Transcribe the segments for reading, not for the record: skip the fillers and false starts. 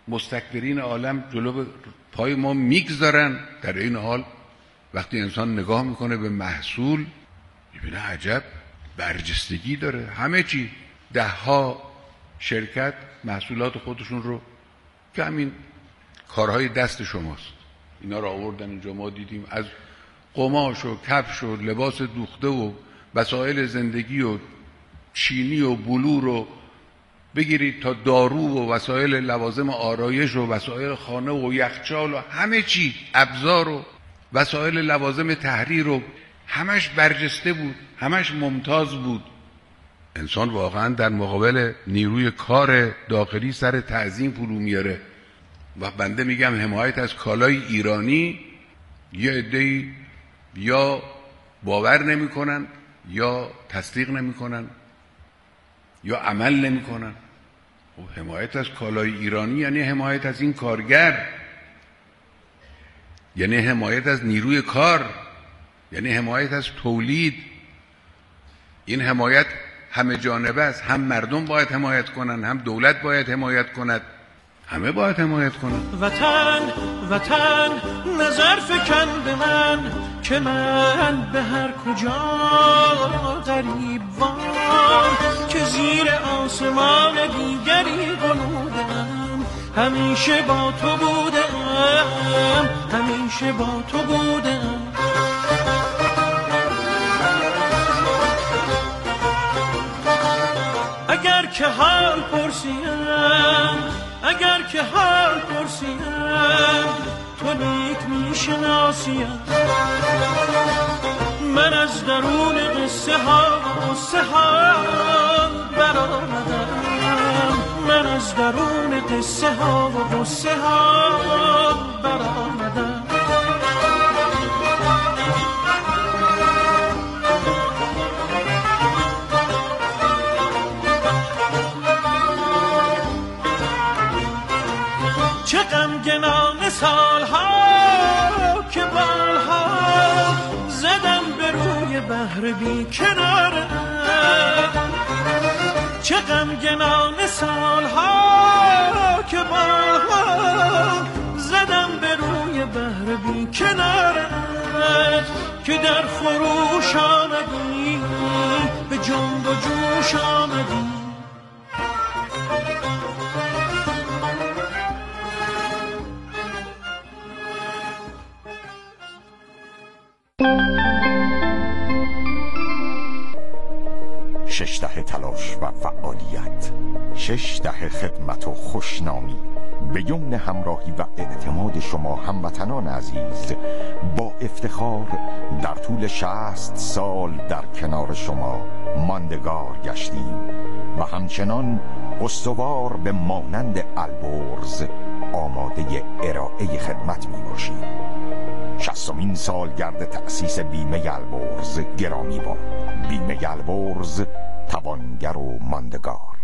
مستکبرین عالم جلو پای ما میگذارن. در این حال وقتی انسان نگاه میکنه به محصول میبینه عجب برجستگی داره. همه چی، 10 شرکت محصولات خودشون رو که همین کارهای دست شماست اینا رو آوردن اینجا. ما دیدیم از قماش و کفش و لباس دوخته و وسایل زندگی و چینی و بلور و بگیرید تا دارو و وسایل لوازم آرایش و وسایل خانه و یخچال و همه چی، ابزار و وسایل لوازم تحریر و همش برجسته بود، همش ممتاز بود. انسان واقعا در مقابل نیروی کار داخلی سر تعظیم فرو میاره. و بنده میگم حمایت از کالای ایرانی یه عده‌ای یا باور نمیکنن یا تصدیق نمیکنن یا عمل نمیکنن. خب حمایت از کالای ایرانی یعنی حمایت از این کارگر، یعنی حمایت از نیروی کار، یعنی حمایت از تولید. این حمایت همه جانبه است. هم مردم باید حمایت کنن، هم دولت باید حمایت کند، همه باید حمایت کنن. وطن نظر فکن به من که من به هر کجا غریب وام، که زیر آسمان دیگری غنودم. همیشه با تو بودم، همیشه با تو بودم. اگر که حال پرسیم تو نیک میشناسیم. من از درون قصه ها برآمدم، من از درون قصه ها برآمدم. چه غمگنان سالها که بالها زدم به روی بحر بی کناره. چه غمگنان سالها که بالها زدم به روی بحر بی کناره. که در فروش آمدی، به جنب و جوش آمدی. شش دهه تلاش و فعالیت، 6 دهه خدمت و خوشنامی به یمن همراهی و اعتماد شما هموطنان عزیز، با افتخار در طول 60 سال در کنار شما ماندگار گشتیم و همچنان استوار به مانند البرز آماده ارائه خدمت می باشیم. 60مین سالگرد تأسیس بیمه البرز گرامی باد. بیمه البرز، توانگر و ماندگار.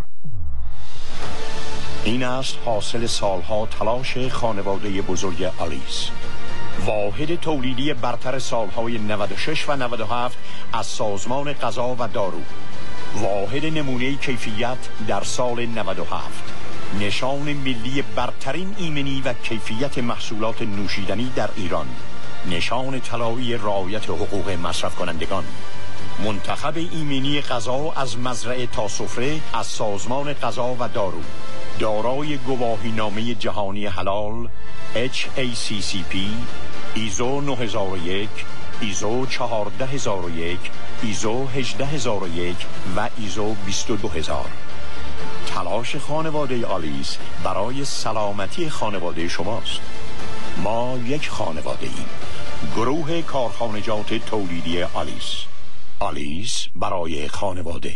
این است حاصل سالها تلاش خانواده بزرگ آلیس، واحد تولیدی برتر سالهای 96 و 97 از سازمان غذا و دارو، واحد نمونه کیفیت در سال 97، نشان ملی برترین ایمنی و کیفیت محصولات نوشیدنی در ایران، نشان طلایی رعایت حقوق مصرف کنندگان، منتخب ایمنی غذا از مزرعه تا سفره از سازمان غذا و دارو، دارای گواهینامه جهانی حلال HACCP، ایزو 9001، ایزو 14001، ایزو 18001 و ایزو 22000. تلاش خانواده آلیس برای سلامتی خانواده شماست. ما یک خانواده ایم. گروه کارخانجات تولیدی آلیس. آلیس برای خانواده.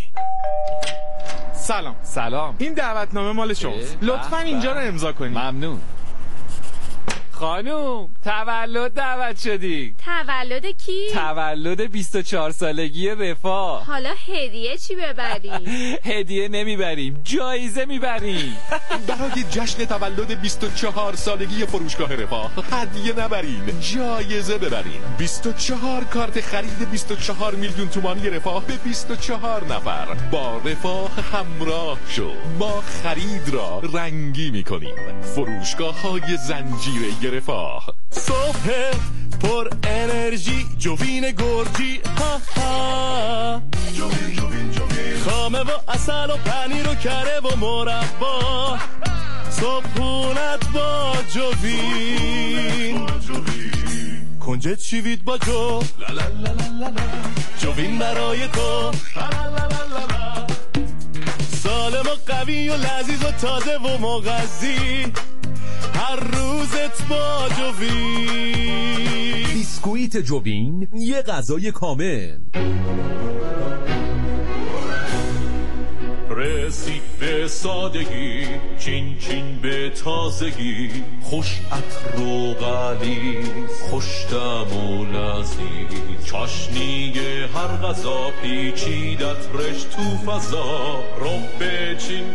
سلام. این دعوتنامه مال شماست. لطفاً اینجا رو امضا کنید. ممنون. خانوم تولد دعوت شدی. تولد کی؟ تولد 24 سالگی رفاه. حالا هدیه چی ببریم؟ هدیه نمیبریم، جایزه میبریم. برای جشن تولد 24 سالگی فروشگاه رفاه هدیه نبرین، جایزه ببرین. 24 کارت خرید 24 میلیون تومانی رفاه به 24 نفر. با رفاه همراه شو، ما خرید را رنگی میکنیم. فروشگاه های زنجیره رفاه. صبح پر انرژی جوین گرجی، ها ها جوین جوین جوین، خامه و اصل و پنیر و کره و مربا، صبحونت با جوین، کنجد شیوید با جو، جوین برای تو، سالم و قوی و لذیذ و تازه و مغذی، هر روزت با جوین. بیسکویت جوین، یه غذای کامل. رسید به سادگی، چین چین به تازگی، خوش عطر و غلیظ، خوش طعم و لذیذ، چاشنی هر غذا پیچیدت رش تو فضا، رب چین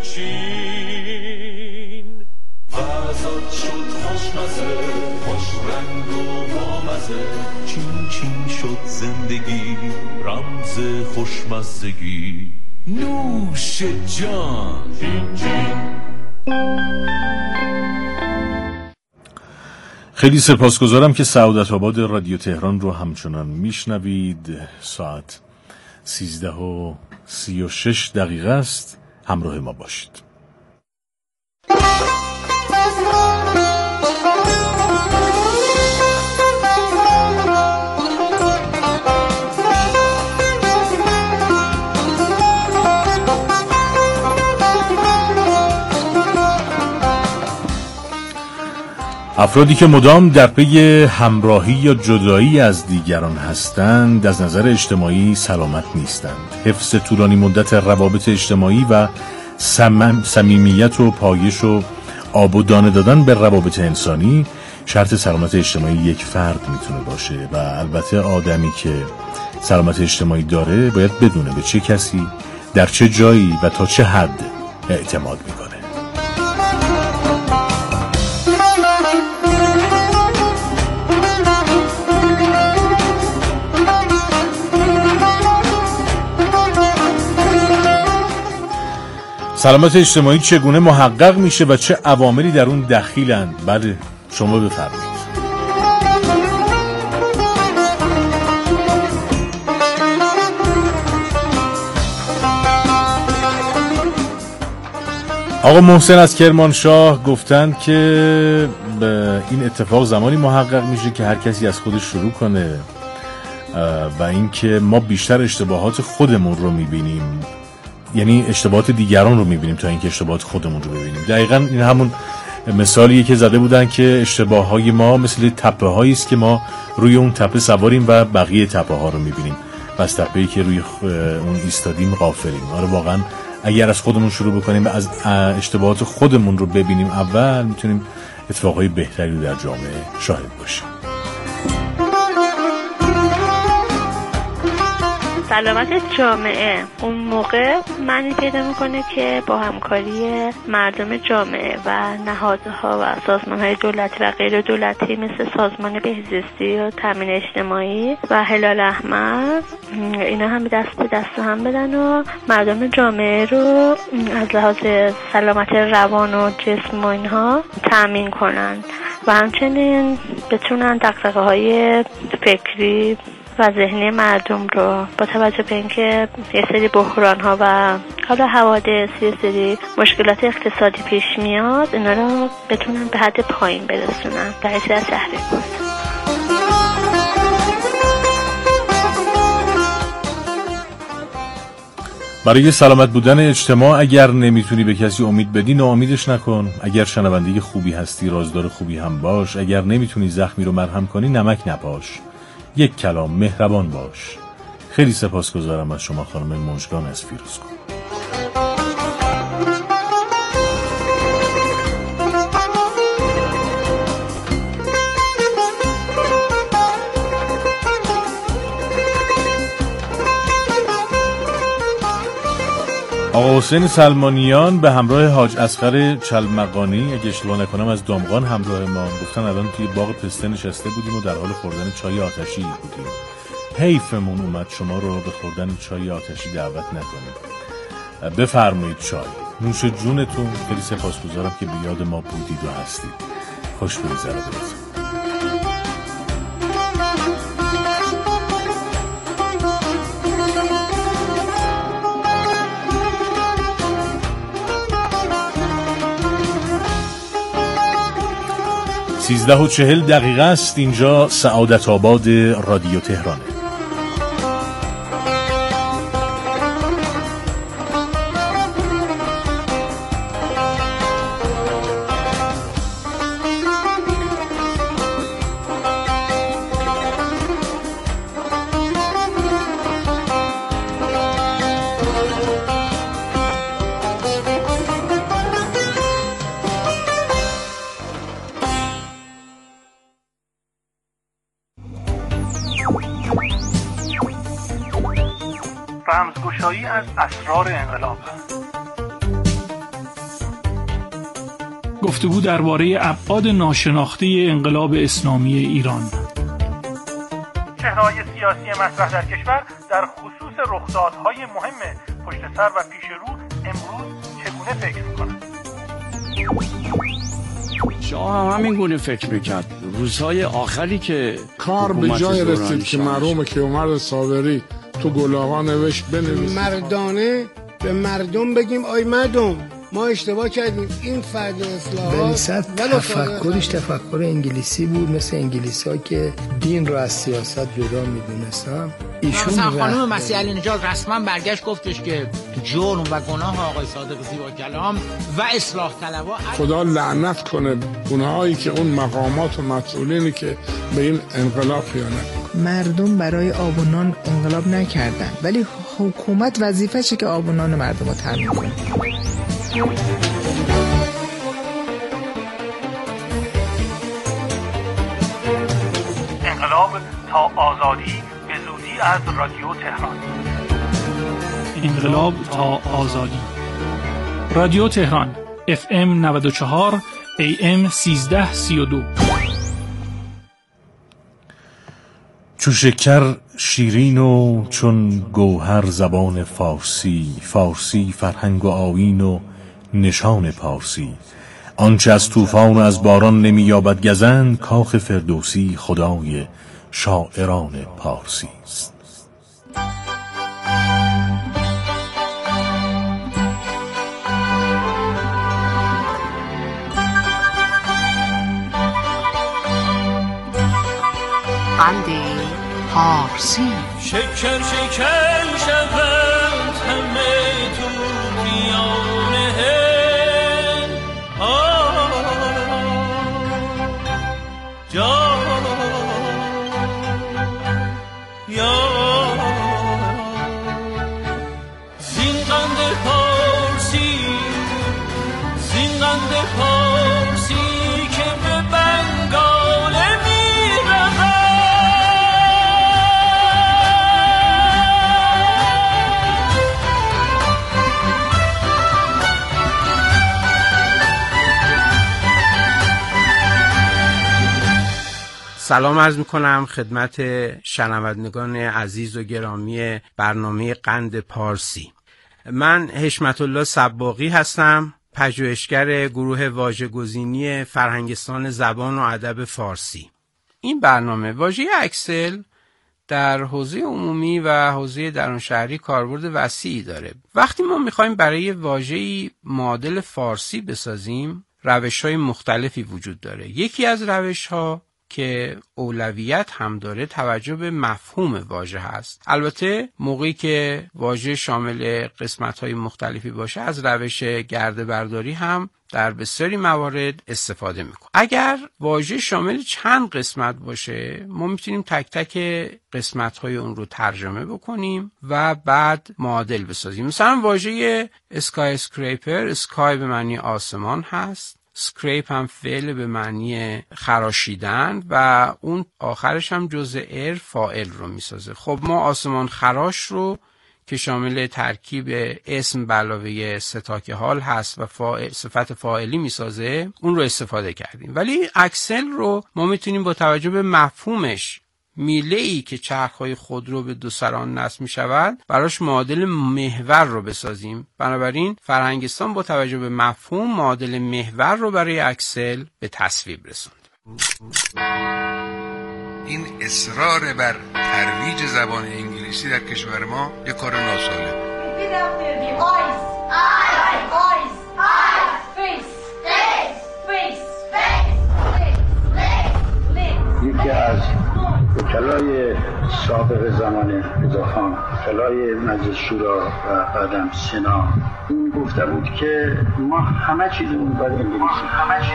چین غذات شد خوشمزه، خوش رنگ و بامزه، چین چین شد زندگی، رمز خوشمزگی، نوش جان. چین چین. خیلی سپاسگزارم که سعادت آباد رادیو تهران رو همچنان میشنوید. ساعت 13:36 است. همراه ما باشید. افرادی که مدام در پی همراهی یا جدایی از دیگران هستند از نظر اجتماعی سلامت نیستند. حفظ طولانی مدت روابط اجتماعی و صمیمیت و پایش و آب و دانه دادن به روابط انسانی شرط سلامت اجتماعی یک فرد میتونه باشه و البته آدمی که سلامت اجتماعی داره باید بدونه به چه کسی در چه جایی و تا چه حد اعتماد میکنه. سلامت اجتماعی چگونه محقق میشه و چه عواملی در اون دخیلند؟ بله، شما بفرمایید. آقا محسن از کرمانشاه گفتند که این اتفاق زمانی محقق میشه که هر کسی از خودش شروع کنه و اینکه ما بیشتر اشتباهات خودمون رو میبینیم، یعنی اشتباهات دیگران رو میبینیم تا اینکه اشتباهات خودمون رو ببینیم. دقیقاً این همون مثالیه که زده بودن که اشتباههای ما مثل تپه هایی است که ما روی اون تپه سواریم و بقیه تپه ها رو میبینیم و از تپه‌ای که روی اون ایستادیم غافلیم. آره واقعاً اگر از خودمون شروع بکنیم و از اشتباهات خودمون رو ببینیم اول، میتونیم اتفاقهای بهتری رو در جامعه شاهد باشیم. سلامت جامعه اون موقع معنی پیدا میکنه که با همکاری مردم جامعه و نهادها و سازمانهای دولتی و غیر دولتی مثل سازمان بهزیستی و تامین اجتماعی و هلال احمر، اینا هم دست به دست هم بدن و مردم جامعه رو از لحاظ سلامت روان و جسم و اینها تامین کنن و همچنین بتونن دغدغه‌های فکری و ذهنی مردم رو با توجه به اینکه یه سری بحران ها و حالا حوادث، یه سری مشکلات اقتصادی پیش میاد، اینا رو بتونن به حد پایین برسونن در حیث از تحریک بود. برای سلامت بودن اجتماع اگر نمیتونی به کسی امید بدی ناامیدش نکن. اگر شنونده خوبی هستی رازدار خوبی هم باش. اگر نمیتونی زخمی رو مرهم کنی نمک نپاش. یک کلام مهربان باش. خیلی سپاسگزارم از شما خانم مژگان از فیروزکوه. آقا حسین سلمانیان به همراه حاج اصغر چلمقانی اگه اشتباه نکنم از دامغان همراه ما، گفتن الان توی باغ پسته نشسته بودیم و در حال خوردن چای آتشی بودیم. حیفمون اومد شما رو به خوردن چای آتشی دعوت نکنیم. بفرمایید چای، نوش جونتون. خیلی سپاسگزارم که به یاد ما بودید و هستید. خوش بگذره براتون. 13:40 است. اینجا سعادت آباد رادیو تهرانه. رمزگشایی از اسرار انقلاب. گفتگو درباره ابعاد ناشناخته انقلاب اسلامی ایران. چهره‌های سیاسی مطرح در کشور در خصوص رخدادهای مهم پشت سر و پیش رو امروز چگونه فکر می‌کنند؟ شاه هم همین گونه فکر میکرد. روزهای آخری که کار به جای رسید که مرحوم کیومرث صابری تو گلاغا نوشت بنویسید مردانه به مردم بگیم آی مردم ما اشتباه کردیم، این فرد اصلاحات تفکرش تفکر انگلیسی بود، مثل انگلیسی ها که دین رو از سیاست جدا میدونستن. ایشون مثلا خانم مسیح علی نژاد رسما برگشت گفتش که جرم و گناه آقای صادق زیبا کلام و اصلاح طلبها خدا لعنت کنه اونهایی که اون مقامات و مسئولینی که به این انقلاب خیانت. مردم برای آب و نان انقلاب نکردن، ولی حکومت وظیفه‌شه که آب و نان مردم رو تامین کنه. انقلاب تا آزادی به زودی از رادیو تهران. انقلاب تا آزادی. رادیو تهران FM 94 AM 1332. چو شکر شیرین و چون گوهر زبان فارسی، فارسی فرهنگ و آیین و نشان پارسی. آنچه از طوفان و از باران نمی یابد گزند، کاخ فردوسی خدای شاعران پارسی است. قند پارسی. شکر شکر شود همه توتیانه جا یا زین قند پارسی، زین قند پارسی که به بنگاله می‌رود. سلام عرض میکنم خدمت شنوندگان عزیز و گرامی برنامه قند پارسی. من حشمت الله صباغی هستم، پژوهشگر گروه واژه‌گزینی فرهنگستان زبان و ادب فارسی. این برنامه واژه اکسل در حوزه عمومی و حوزه درون شهری کاربرد وسیعی داره. وقتی ما میخوایم برای واژه‌ای معادل فارسی بسازیم، روش‌های مختلفی وجود داره. یکی از روش‌ها که اولویت هم داره توجه به مفهوم واژه هست. البته موقعی که واژه شامل قسمت‌های مختلفی باشه از روش گرده برداری هم در بسیاری موارد استفاده میکنه. اگر واژه شامل چند قسمت باشه ما میتونیم تک تک قسمت‌های اون رو ترجمه بکنیم و بعد معادل بسازیم. مثلا واژه اسکای اسکریپر، اسکای به معنی آسمان هست، اسکریپ هم فعل به معنی خراشیدن و اون آخرش هم جزء فاعل رو میسازه. خب ما آسمان خراش رو که شامل ترکیب اسم به علاوه ستاک حال هست و صفت فاعلی میسازه، اون رو استفاده کردیم. ولی اکسل رو ما میتونیم با توجه به مفهومش، میله‌ای که چرخ‌های خودرو به دو سران نصب می‌شود، براش معادل محور رو بسازیم. بنابراین فرهنگستان با توجه به مفهوم معادل محور رو برای اکسل به تصویب رسوند. این اصرار بر ترویج زبان انگلیسی در کشور ما یک کار ناسالم. یکی از وکلای سابق زمان رضاخان، وکلای مجلس شورا و بعدم سنا، این گفته بود که ما همه چیزمون باید انگلیسی.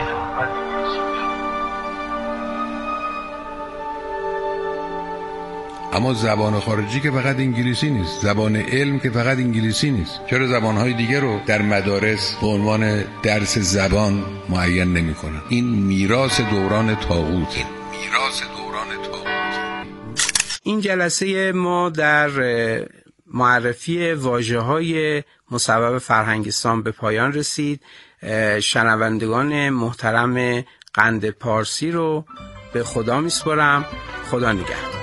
اما زبان خارجی که فقط انگلیسی نیست، زبان علم که فقط انگلیسی نیست. چرا زبانهای دیگه رو در مدارس به عنوان درس زبان معین نمی‌کنن؟ این میراث دوران طاغوت. این جلسه ما در معرفی واژه‌های مصوب فرهنگستان به پایان رسید. شنوندگان محترم قند پارسی رو به خدا میسپارم. خدا نگهدار.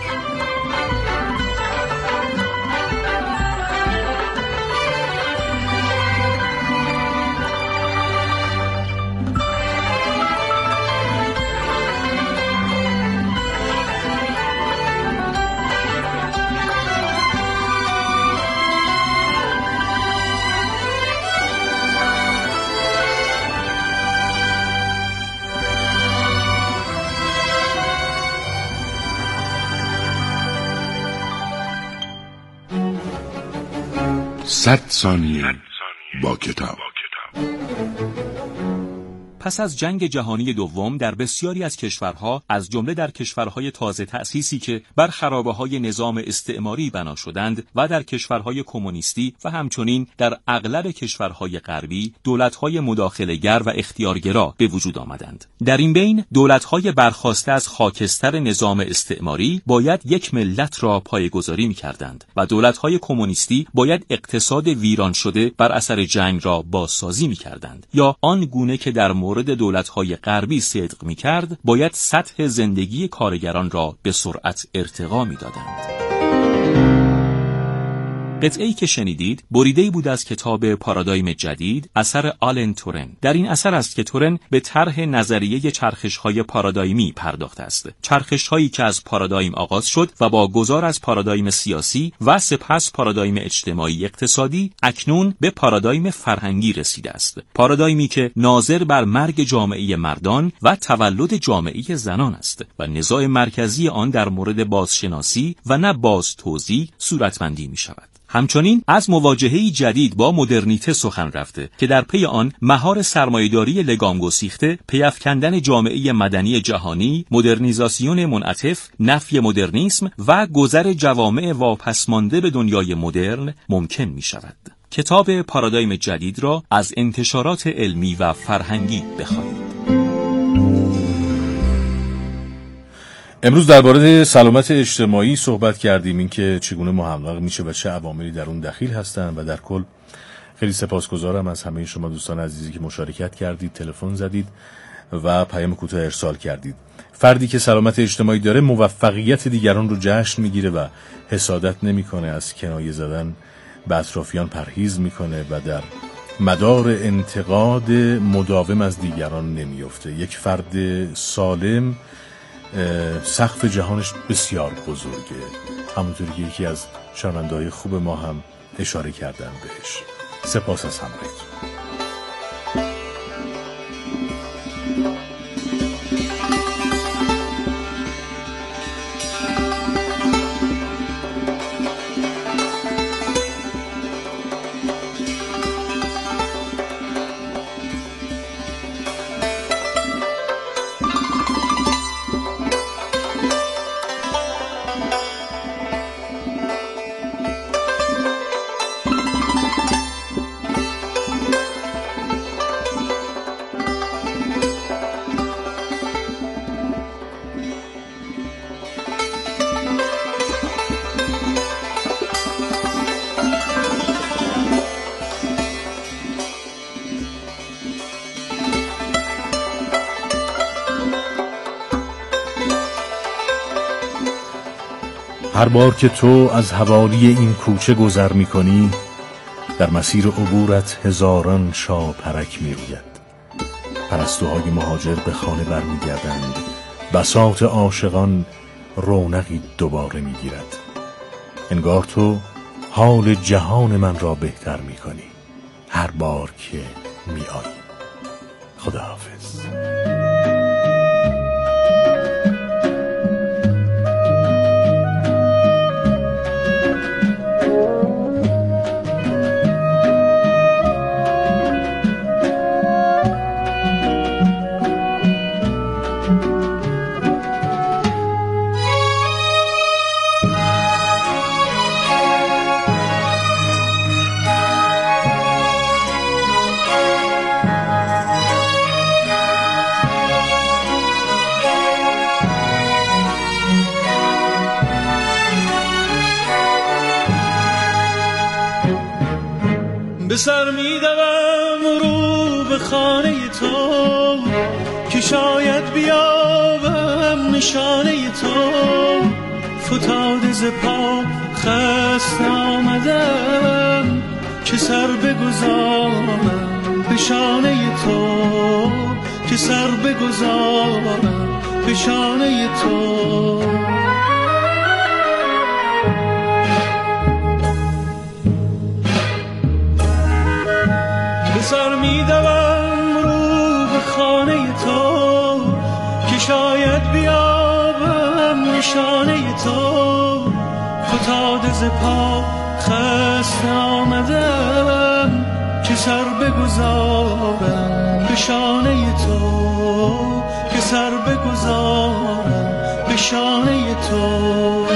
صد ثانیه با کتاب. پس از جنگ جهانی دوم در بسیاری از کشورها، از جمله در کشورهای تازه تأسیسی که بر خرابه‌های نظام استعماری بنا شدند و در کشورهای کمونیستی و همچنین در اغلب کشورهای غربی، دولت‌های مداخله‌گر و اختیارگرا به وجود آمدند. در این بین دولت‌های برخاسته از خاکستر نظام استعماری باید یک ملت را پایه‌گذاری می‌کردند و دولت‌های کمونیستی باید اقتصاد ویران شده بر اثر جنگ را بازسازی می‌کردند، یا آن گونه که در مورد دولت‌های غربی صدق می‌کرد، باید سطح زندگی کارگران را به سرعت ارتقا می‌دادند. قطعه‌ای که شنیدید بریده‌ای بود از کتاب پارادایم جدید اثر آلن تورن. در این اثر است که تورن به طرح نظریه چرخش‌های پارادایمی پرداخته است. چرخش‌هایی که از پارادایم آغاز شد و با گذار از پارادایم سیاسی و سپس پارادایم اجتماعی اقتصادی اکنون به پارادایم فرهنگی رسیده است. پارادایمی که ناظر بر مرگ جامعه مردان و تولد جامعه زنان است و نزاع مرکزی آن در مورد بازشناسی و نه بازتوزیع صورتبندی می‌شود. همچنین از مواجهه‌ای جدید با مدرنیته سخن رفته که در پی آن مهار سرمایه‌داری لگام گسیخته، پیافکندن جامعه مدنی جهانی، مدرنیزاسیون منعطف، نفی مدرنیسم و گذر جوامع واپسمانده به دنیای مدرن ممکن می‌شود. کتاب پارادایم جدید را از انتشارات علمی و فرهنگی بخوانید. امروز درباره سلامت اجتماعی صحبت کردیم، اینکه چگونه محقق میشه و چه عواملی در اون دخیل هستن و در کل خیلی سپاسگزارم از همه شما دوستان عزیزی که مشارکت کردید، تلفن زدید و پیام کوتاه ارسال کردید. فردی که سلامت اجتماعی داره موفقیت دیگران رو جشن میگیره و حسادت نمیکنه، از کنایه زدن به اطرافیان پرهیز میکنه و در مدار انتقاد مداوم از دیگران نمیفته. یک فرد سالم سقف جهانش بسیار بزرگه، همونطوری که یکی از شنونده‌های خوب ما هم اشاره کردن بهش. سپاس از همراهیتون. هر بار که تو از حوالی این کوچه گذر می کنی، در مسیر عبورت هزاران شاپرک می روید. پرستوهای مهاجر به خانه برمی گردند، بساط عاشقان رونقی دوباره می گیرد. انگار تو حال جهان من را بهتر می کنی هر بار که می آیی. خداحافظ. به سر می دوم رو به خانه تو که شاید بیابم نشانه تو. فتاده ز پا خسته آمدم که سر بگذارم به شانه تو، که سر بگذارم به شانه تو. سر می دوم رو به خانه تو که شاید بیابم نشانه تو. فتاده ز پا خسته آمدم که سر بگذارم به شانه تو، که سر بگذارم به شانه تو.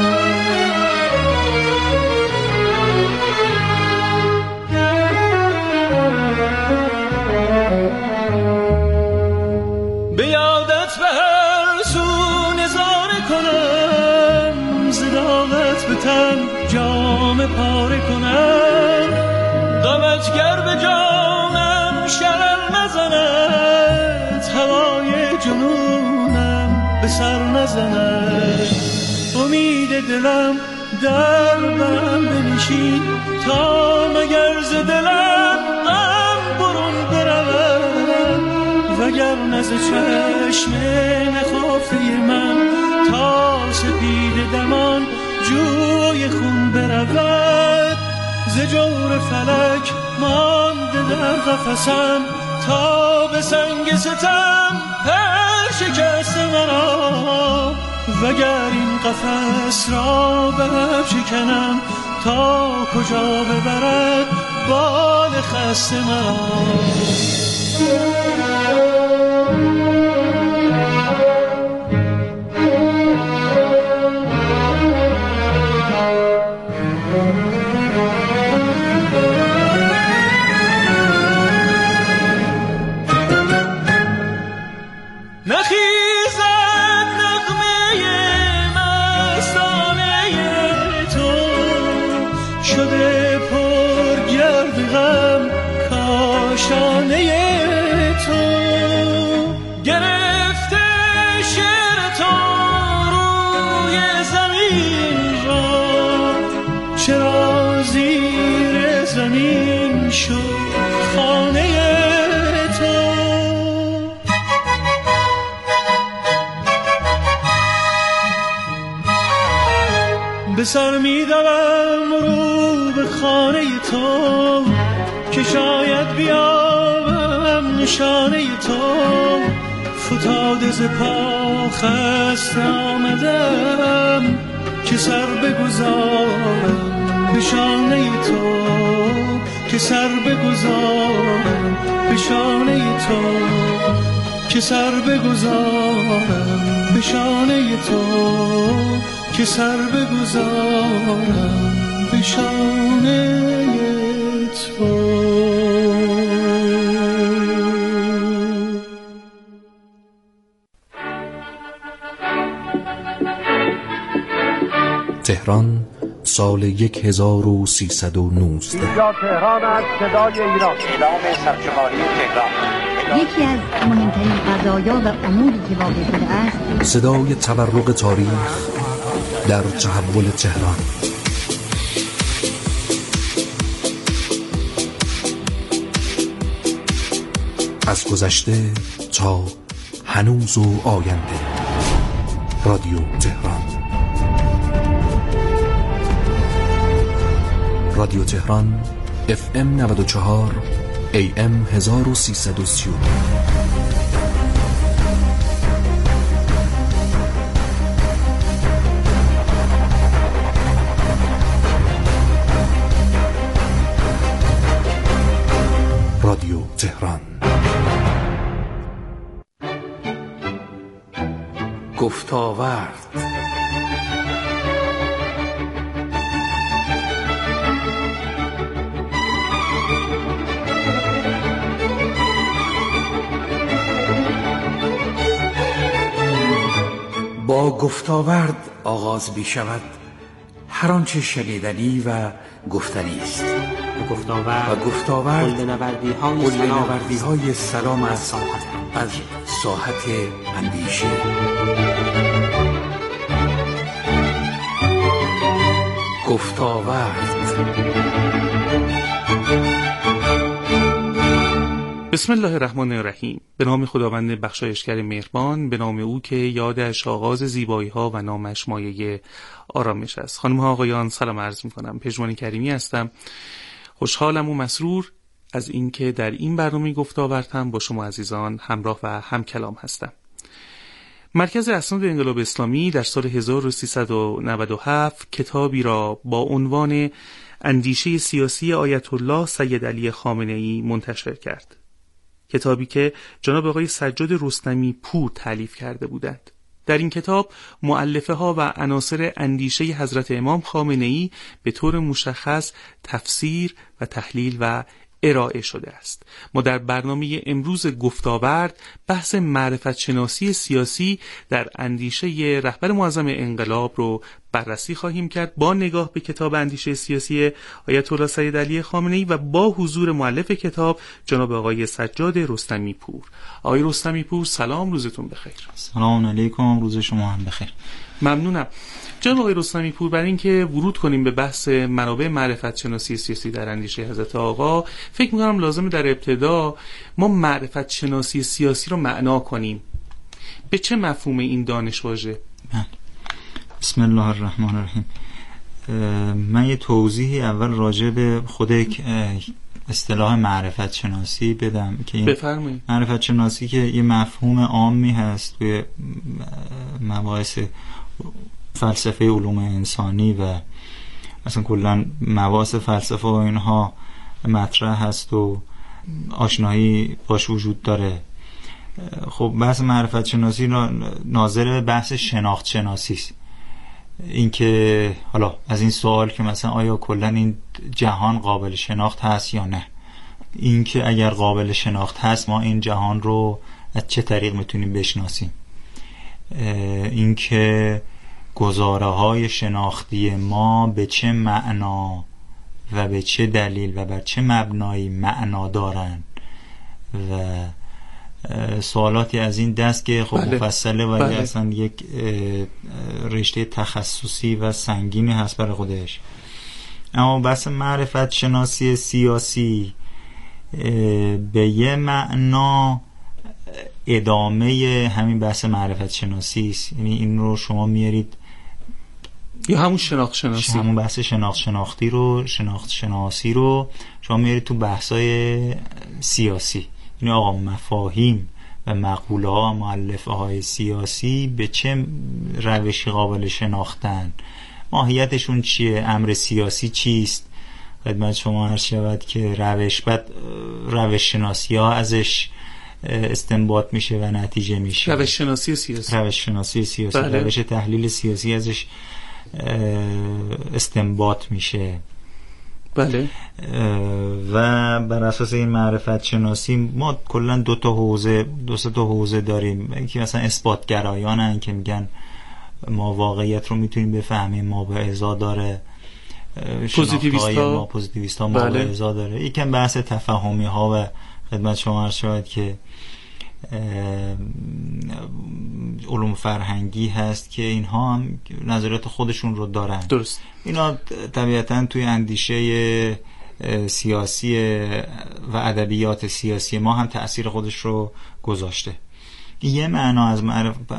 به یادت به هر سو نظاره کنم، زداغت به تن جام پاره کنم. غمت گر به جانم شرر نزند، هوای جنونم به سر نزند. امید دلم در من بنشین تا مگر ز دلم غم برون برود. وگر نز چشم نخافته من تا سپید دمان جوی خون برود. ز جور فلک مانده در قفسم تا به سنگ ستم پر شکست مرا. وگر این قفس را برف شکنم تا کجا ببرد بال خسته مرا. نخیزد نغمه مستانه تو، شده پر گرد غم کاشانه تو. گرفته شعر تو روی زمین را، چرا زیر زمین شد خانه تو. به سر می دوم رو به خانه تو که شاید بیابم نشانه تو. فتاده ز پا خسته آمدم که سر بگذارم به شانه تو، که سر بگذارم به شانه تو، که سر بگذارم به شانه تو، که سر بگذارم به شانه تو. تهران سال 1319. اینجا تهران است، صدای ایران. اعلام سرشماری تهران. یکی از مهمترین قضایا و اموری که واقع شده است صدای تورق تاریخ، در تحول تهران. از گذشته تا هنوز و آینده. رادیو تهران. رادیو تهران FM 94 AM 1330. رادیو تهران. گفتاورد. با گفتاورد آغاز می شود هر آنچه شنیدنی و گفتنی است. و گفتاورد قله‌نوردی های سلام از ساحت اندیشه. گفتاورد. بسم الله الرحمن الرحیم. به نام خداوند بخشایشگر مهربان، به نام او که یادش آغاز زیبایی ها و نامش مایه آرامش است. خانم ها آقایان، سلام عرض می کنم. پژمان کریمی هستم. خوشحالم و مسرور از اینکه در این برنامه گفتاوردم با شما عزیزان همراه و هم کلام هستم. مرکز اسناد انقلاب اسلامی در سال 1397 کتابی را با عنوان اندیشه سیاسی آیت الله سید علی خامنه‌ای منتشر کرد. کتابی که جناب آقای سجاد رستمی پور تالیف کرده بودند. در این کتاب مؤلفه ها و عناصر اندیشه حضرت امام خامنه‌ای به طور مشخص تفسیر و تحلیل و ارائه شده است. ما در برنامه امروز گفتاورد بحث معرفت شناسی سیاسی در اندیشه رهبر معظم انقلاب رو بررسی خواهیم کرد با نگاه به کتاب اندیشه سیاسی آیت الله سید علی خامنه‌ای و با حضور مؤلف کتاب جناب آقای سجاد رستمی پور. آقای رستمی پور سلام، روزتون بخیر. سلام علیکم، روز شما هم بخیر. ممنونم. جناب آقای رستمی پور، برای اینکه ورود کنیم به بحث منابع معرفت شناسی سیاسی در اندیشه حضرت آقا، فکر می‌کنم لازمه در ابتدا ما معرفت شناسی سیاسی رو معنا کنیم. به چه مفهوم این دانش واژه؟ بسم الله الرحمن الرحیم. من یه توضیحی اول راجع به خود اصطلاح معرفت شناسی بدم که بفرمایید. معرفت شناسی که یه مفهوم عامی هست توی مباحث فلسفه علوم انسانی و اصلا کلا مباحث فلسفه و اینها مطرح هست و آشنایی باش وجود داره. خب بحث معرفت شناسی ناظر به بحث شناخت شناسی است. این که حالا از این سوال که مثلا آیا کلا این جهان قابل شناخت هست یا نه، این که اگر قابل شناخت هست ما این جهان رو از چه طریق میتونیم بشناسیم، این که گزاره های شناختی ما به چه معنا و به چه دلیل و بر چه مبنایی معنا دارن و سوالاتی از این دست که خب مفصله ولی اصلا یک رشته تخصصی و سنگینی هست برای خودش. اما بحث معرفت شناسی سیاسی به یه معنا ادامه همین بحث معرفت شناسی است. یعنی این رو شما میارید یا همون شناخت شناسی، همون بحث شناخت شناسی رو شما میارید تو بحثای سیاسی. این آقا مفاهیم و مقوله ها و مؤلفه های سیاسی به چه روشی قابل شناختن، ماهیتشون چیه، امر سیاسی چیست، خدمت شما عرض شود که روش شناسی ها ازش استنباط میشه و نتیجه میشه. روش شناسی سیاسی بله. روش تحلیل سیاسی ازش استنباط میشه. بله. و بر اساس این معرفت شناسی ما کلا دو سه تا حوزه داریم. یکی مثلا اثباتگرایانن که میگن ما واقعیت رو میتونیم بفهمیم، ما به ازا داره، پوزیتیویست ها ما به ازا داره. یکم بحث تفاهمی ها و خدمت شما عرض شود که علوم فرهنگی هست که اینها هم نظریات خودشون رو دارن. درست. اینا طبیعتاً توی اندیشه سیاسی و ادبیات سیاسی ما هم تأثیر خودش رو گذاشته. یه معنا از